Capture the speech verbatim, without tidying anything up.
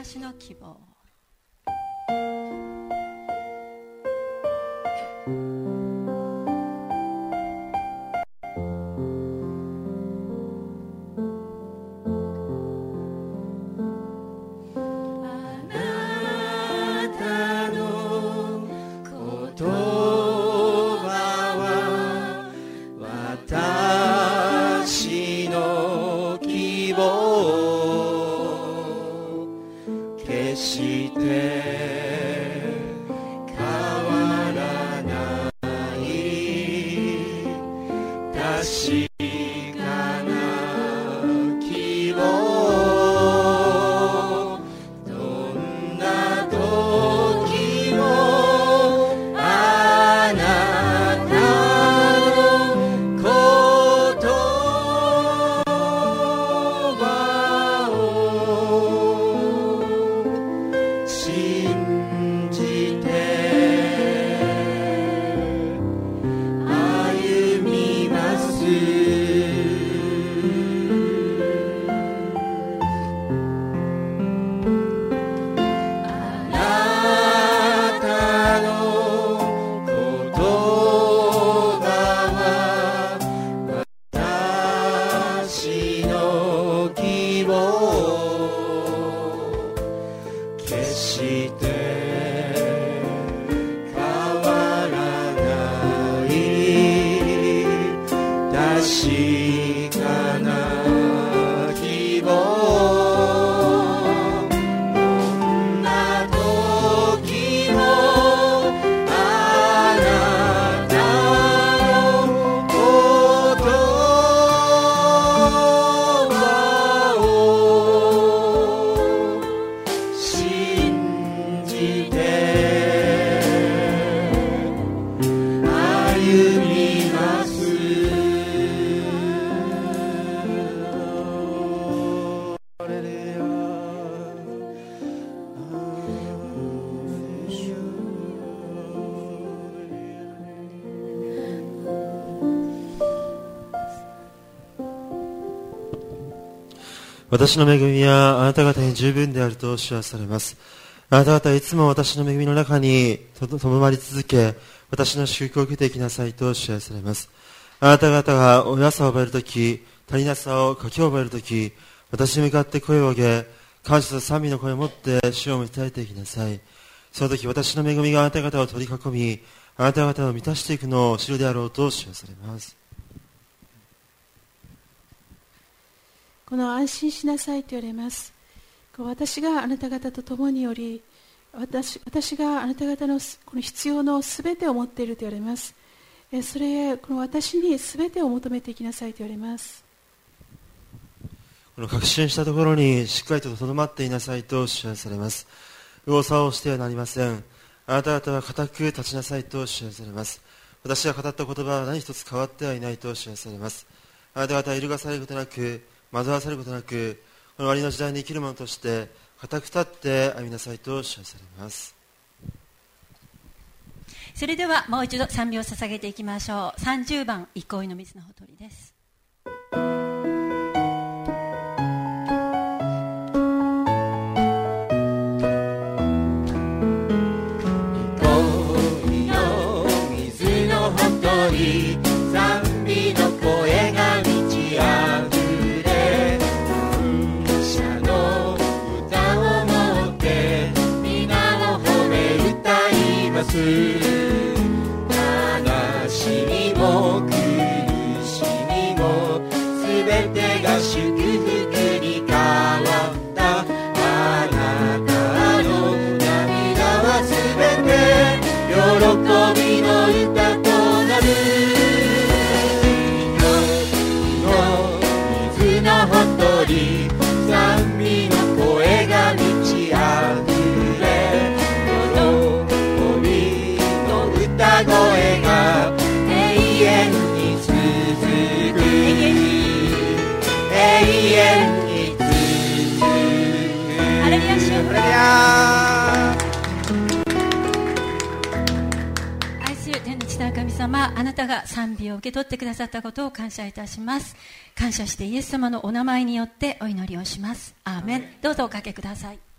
私の希望。 私の恵みはあなた方に十分であると主はされます。あなた方はいつも私の恵みの中にとどまり続け、私の祝福を受けていきなさいと主はされます。あなた方がおやさを覚えるとき、足りなさを書き覚えるとき、私に向かって声を上げ、感謝と賛美の声を持って主を満たしていきなさい。その時私の恵みがあなた方を取り囲み、あなた方を満たしていくのを知るであろうと主はされます。 この安心しなさいと言われます。私があなた方と共におり、私、私があなた方のこの必要のすべてを持っていると言われます。それ、この私にすべてを求めていきなさいと言われます。 この確信したところにしっかりととどまっていなさいと主はされます。右往左往してはなりません。あなた方は固く立ちなさいと主はされます。私が語った言葉は何一つ変わってはいないと主はされます。あなた方は揺るがされることなく、惑わされることなく、この終わりの時代に生きる者として固く立って歩みなさいと主はされます。 それではもう一度賛美を捧げていきましょう。さんじゅうばん憩いの水のほとりです。 憩いの水のほとり、賛美の声が満ちあふれ、感謝の歌を持って皆を褒め歌います。悲しみも苦しみもすべてが祝福に変わった。あなたの涙はすべて喜びの歌となる。水のほとり、賛美の声が満ちあふれ、喜びの歌声が永遠に続く、永遠に続く。 ハレルヤ、主よ、 ハレルヤ。 愛する天の父なる神様、あなたが賛美を受け取ってくださったことを感謝いたします。感謝してイエス様のお名前によってお祈りをします。アーメン。どうぞおかけください。